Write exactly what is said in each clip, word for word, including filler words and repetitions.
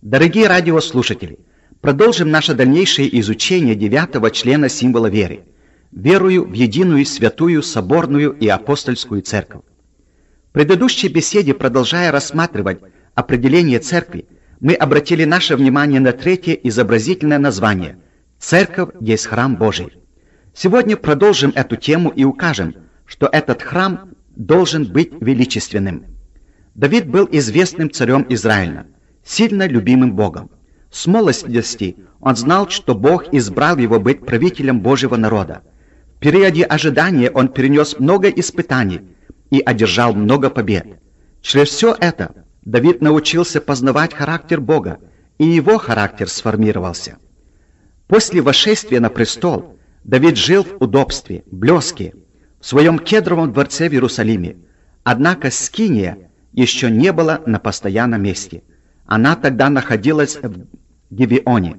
Дорогие радиослушатели, продолжим наше дальнейшее изучение девятого члена символа веры. Верую в единую святую, соборную и апостольскую церковь. В предыдущей беседе, продолжая рассматривать определение церкви, мы обратили наше внимание на третье изобразительное название «Церковь есть храм Божий». Сегодня продолжим эту тему и укажем, что этот храм должен быть величественным. Давид был известным царем Израиля, сильно любимым Богом. С молодости он знал, что Бог избрал его быть правителем Божьего народа. В периоде ожидания он перенес много испытаний и одержал много побед. Через все это Давид научился познавать характер Бога, и его характер сформировался. После восшествия на престол Давид жил в удобстве, блеске, в своем кедровом дворце в Иерусалиме. Однако Скиния еще не была на постоянном месте. Она тогда находилась в Гивеоне.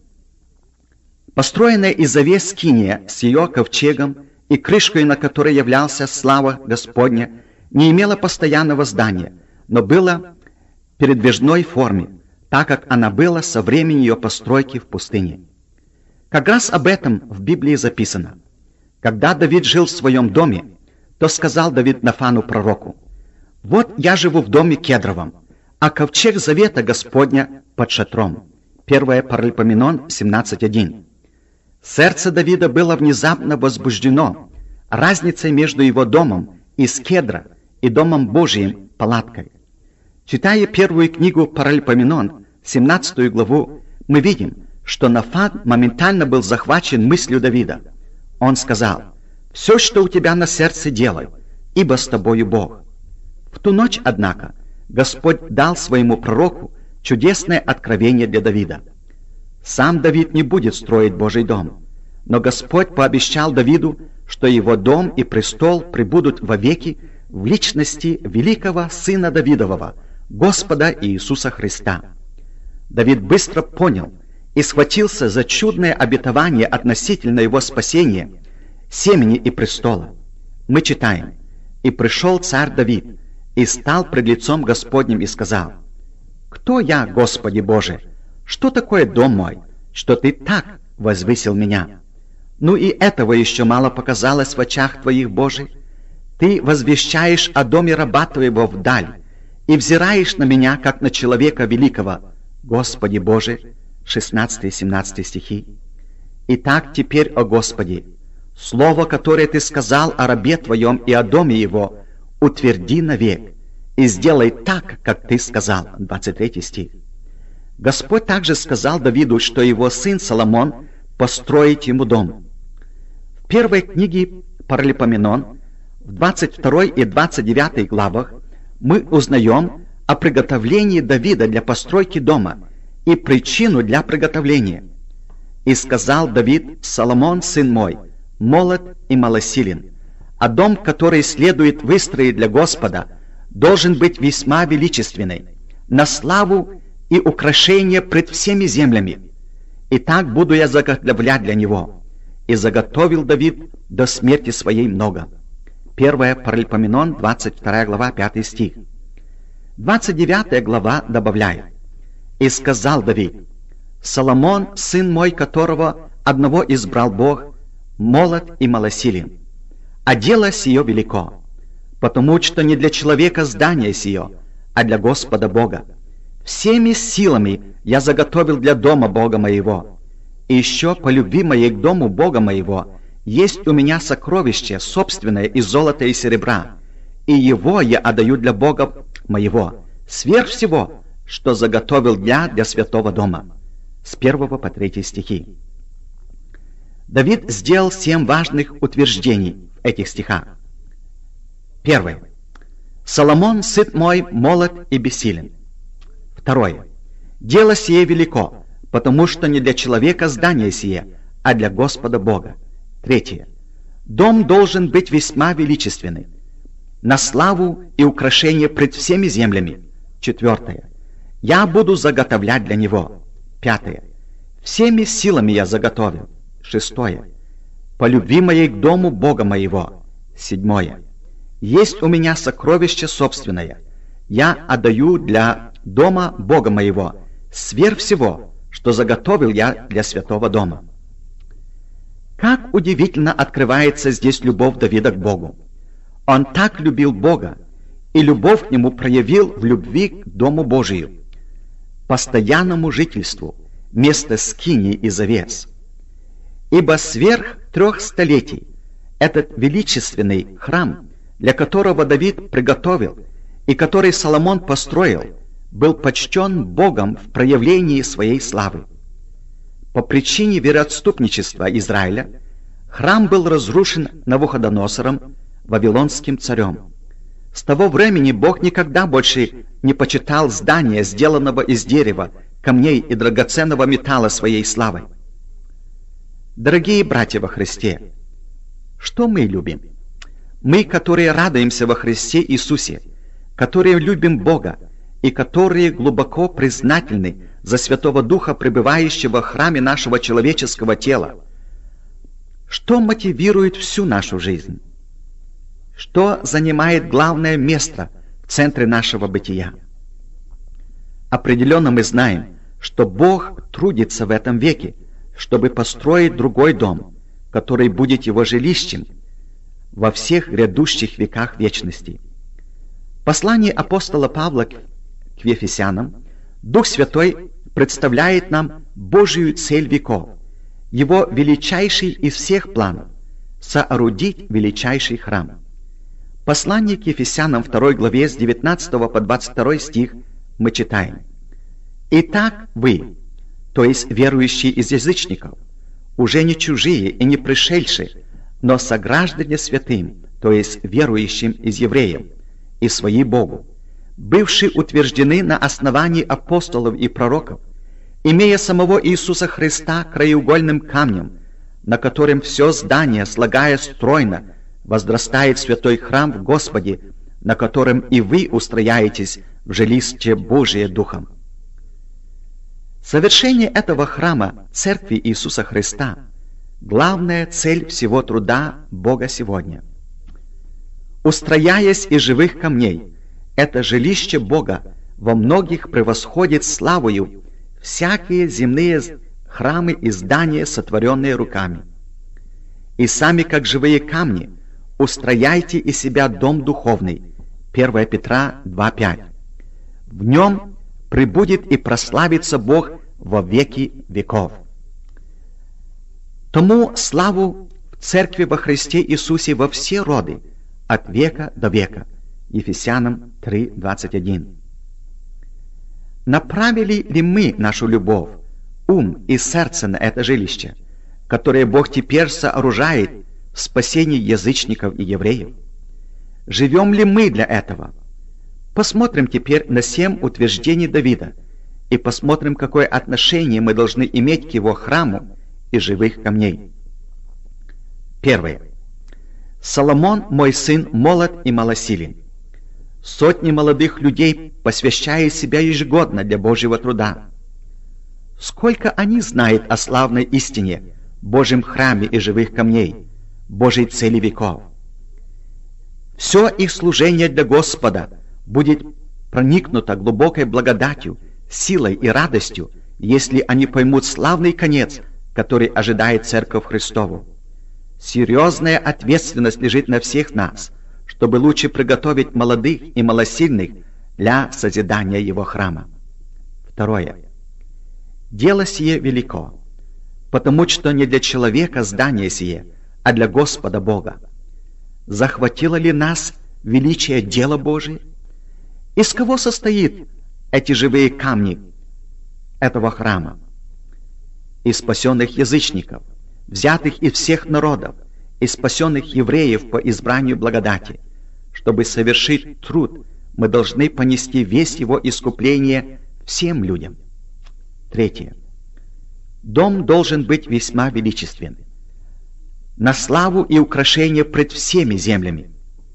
Построенная из овес Скиния с ее ковчегом и крышкой, на которой являлся слава Господня, не имела постоянного здания, но была в передвижной форме, так как она была со времени ее постройки в пустыне. Как раз об этом в Библии записано. Когда Давид жил в своем доме, то сказал Давид Нафану пророку: «Вот я живу в доме кедровом, а ковчег завета Господня под шатром». первое Паралипоменон семнадцать один. Сердце Давида было внезапно возбуждено разницей между его домом из кедра и домом Божиим палаткой. Читая первую книгу Паралипоменон, семнадцатую главу, мы видим, что Нафан моментально был захвачен мыслью Давида. Он сказал: «Все, что у тебя на сердце, делай, ибо с тобою Бог». В ту ночь, однако, Господь дал своему пророку чудесное откровение для Давида. Сам Давид не будет строить Божий дом, но Господь пообещал Давиду, что его дом и престол пребудут вовеки в личности великого Сына Давидового, Господа Иисуса Христа. Давид быстро понял и схватился за чудное обетование относительно его спасения, семени и престола. Мы читаем: «И пришел царь Давид, и стал пред лицом Господним, и сказал: Кто я, Господи Боже? Что такое дом мой, что Ты так возвысил меня? Ну и этого еще мало показалось в очах Твоих, Божий. Ты возвещаешь о доме раба Твоего вдаль, и взираешь на меня, как на человека великого, Господи Боже». шестнадцатый-семнадцатый стихи. «Итак, теперь, о Господи, слово, которое Ты сказал о рабе Твоем и о доме его, утверди навек, и сделай так, как Ты сказал». двадцать третий стих. Господь также сказал Давиду, что его сын Соломон построит ему дом. В первой книге Паралипоменон, в двадцать второй и двадцать девятой главах, мы узнаем о приготовлении Давида для постройки дома и причину для приготовления. «И сказал Давид: Соломон, сын мой, молод и малосилен, а дом, который следует выстроить для Господа, должен быть весьма величественный, на славу и украшение пред всеми землями. И так буду я заготовлять для него». И заготовил Давид до смерти своей много. первое Паралипоменон, двадцать вторая глава, пятый стих. двадцать девятая глава добавляет: «И сказал Давид: Соломон, сын мой, которого одного избрал Бог, молод и малосилен. А дело сие велико, потому что не для человека здание сие, а для Господа Бога. Всеми силами я заготовил для дома Бога моего. И еще по любви моей к дому Бога моего есть у меня сокровище собственное из золота и серебра, и его я отдаю для Бога моего, сверх всего, что заготовил я для святого дома». С первого по третий стихи. Давид сделал семь важных утверждений в этих стихах. Первое. Соломон, сын мой, молод и бессилен. Второе. Дело сие велико, потому что не для человека здание сие, а для Господа Бога. Третье. Дом должен быть весьма величественный, на славу и украшение пред всеми землями. Четвертое. Я буду заготовлять для него. Пятое. Всеми силами я заготовил. Шестое. По любви моей к дому Бога моего. Седьмое. Есть у меня сокровище собственное. Я отдаю для дома Бога моего сверх всего, что заготовил я для святого дома». Как удивительно открывается здесь любовь Давида к Богу. Он так любил Бога, и любовь к Нему проявил в любви к Дому Божию, постоянному жительству, место скинии и завес. Ибо сверх трех столетий этот величественный храм, для которого Давид приготовил и который Соломон построил, был почтен Богом в проявлении своей славы. По причине вероотступничества Израиля храм был разрушен Навуходоносором, вавилонским царем. С того времени Бог никогда больше не почитал здания, сделанного из дерева, камней и драгоценного металла, своей славой. Дорогие братья во Христе, что мы любим? Мы, которые радуемся во Христе Иисусе, которые любим Бога и которые глубоко признательны за Святого Духа, пребывающего в храме нашего человеческого тела. Что мотивирует всю нашу жизнь? Что занимает главное место в центре нашего бытия? Определенно мы знаем, что Бог трудится в этом веке, чтобы построить другой дом, который будет его жилищем во всех грядущих веках вечности. В послании апостола Павла к Ефесянам Дух Святой представляет нам Божию цель веков, его величайший из всех планов — соорудить величайший храм. В послании к Ефесянам второй главе с девятнадцатого по двадцать второй стих мы читаем: «Итак вы, то есть верующие из язычников, уже не чужие и не пришельцы, но сограждане святым, то есть верующим из евреев, и свои Богу, бывшие утверждены на основании апостолов и пророков, имея самого Иисуса Христа краеугольным камнем, на котором все здание, слагая стройно, возрастает святой храм в Господе, на котором и вы устрояетесь в жилище Божие Духом». Совершение этого храма Церкви Иисуса Христа — главная цель всего труда Бога сегодня. Устрояясь из живых камней, это жилище Бога во многих превосходит славою всякие земные храмы и здания, сотворенные руками. И сами, как живые камни, устрояйте из себя дом духовный. первое Петра два пять. В нем пребудет и прославится Бог во веки веков. Тому славу в Церкви во Христе Иисусе во все роды, от века до века. Ефесянам три двадцать один. Направили ли мы нашу любовь, ум и сердце на это жилище, которое Бог теперь сооружает в спасении язычников и евреев? Живем ли мы для этого? Посмотрим теперь на семь утверждений Давида и посмотрим, какое отношение мы должны иметь к его храму из живых камней. Первое. Соломон, мой сын, молод и малосилен. Сотни молодых людей посвящают себя ежегодно для Божьего труда. Сколько они знают о славной истине, Божьем храме и живых камней, Божьей цели веков. Все их служение для Господа будет проникнуто глубокой благодатью, силой и радостью, если они поймут славный конец, который ожидает Церковь Христову. Серьезная ответственность лежит на всех нас, чтобы лучше приготовить молодых и малосильных для созидания Его храма. Второе. Дело сие велико, потому что не для человека здание сие, а для Господа Бога. Захватило ли нас величие дела Божие? Из кого состоит эти живые камни этого храма? Из спасенных язычников, взятых из всех народов, и спасенных евреев по избранию благодати. Чтобы совершить труд, мы должны понести весь его искупление всем людям. Третье. Дом должен быть весьма величественным, на славу и украшение пред всеми землями.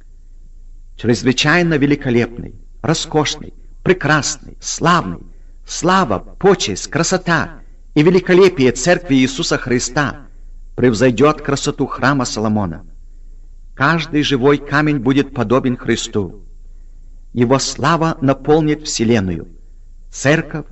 Чрезвычайно великолепный, роскошный, прекрасный, славный, слава, почесть, красота и великолепие Церкви Иисуса Христа превзойдет красоту храма Соломона. Каждый живой камень будет подобен Христу. Его слава наполнит вселенную. Церковь,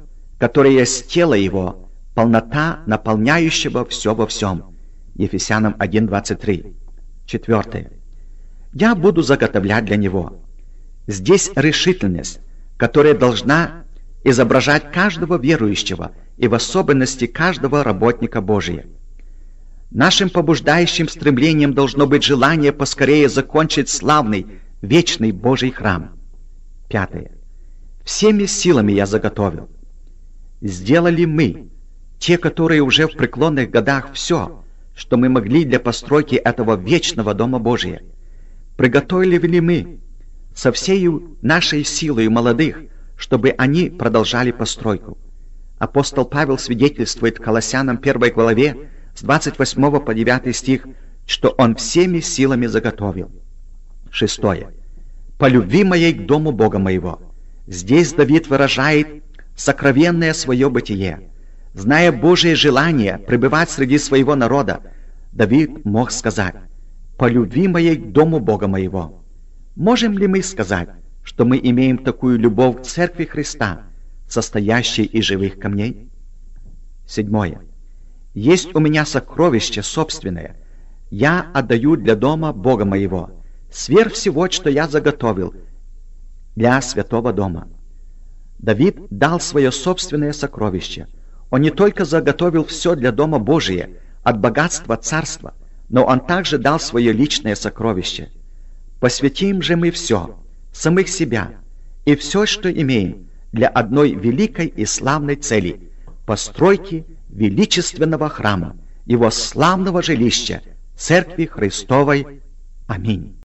которое есть тело Его, полнота наполняющего все во всем. Ефесянам один двадцать три. Четвертое. Я буду заготовлять для Него. Здесь решительность, которая должна изображать каждого верующего и в особенности каждого работника Божия. Нашим побуждающим стремлением должно быть желание поскорее закончить славный, вечный Божий храм. Пятое. Всеми силами я заготовил. Сделали мы, те, которые уже в преклонных годах, все, что мы могли для постройки этого вечного Дома Божия. Приготовили ли мы со всей нашей силой молодых, чтобы они продолжали постройку? Апостол Павел свидетельствует в Колоссянам первой главе с двадцать восьмого по девятый стих, что он всеми силами заготовил. Шестое. «По любви моей к дому Бога моего». Здесь Давид выражает сокровенное свое бытие. Зная Божие желание пребывать среди своего народа, Давид мог сказать: «По любви моей к дому Бога моего». Можем ли мы сказать, что мы имеем такую любовь к Церкви Христа, состоящей из живых камней? Седьмое. «Есть у меня сокровище собственное, я отдаю для дома Бога моего, сверх всего, что я заготовил для святого дома». Давид дал свое собственное сокровище. Он не только заготовил все для дома Божия, от богатства царства, но он также дал свое личное сокровище. Посвятим же мы все, самих себя и все, что имеем, для одной великой и славной цели – постройки величественного храма, его славного жилища, Церкви Христовой. Аминь.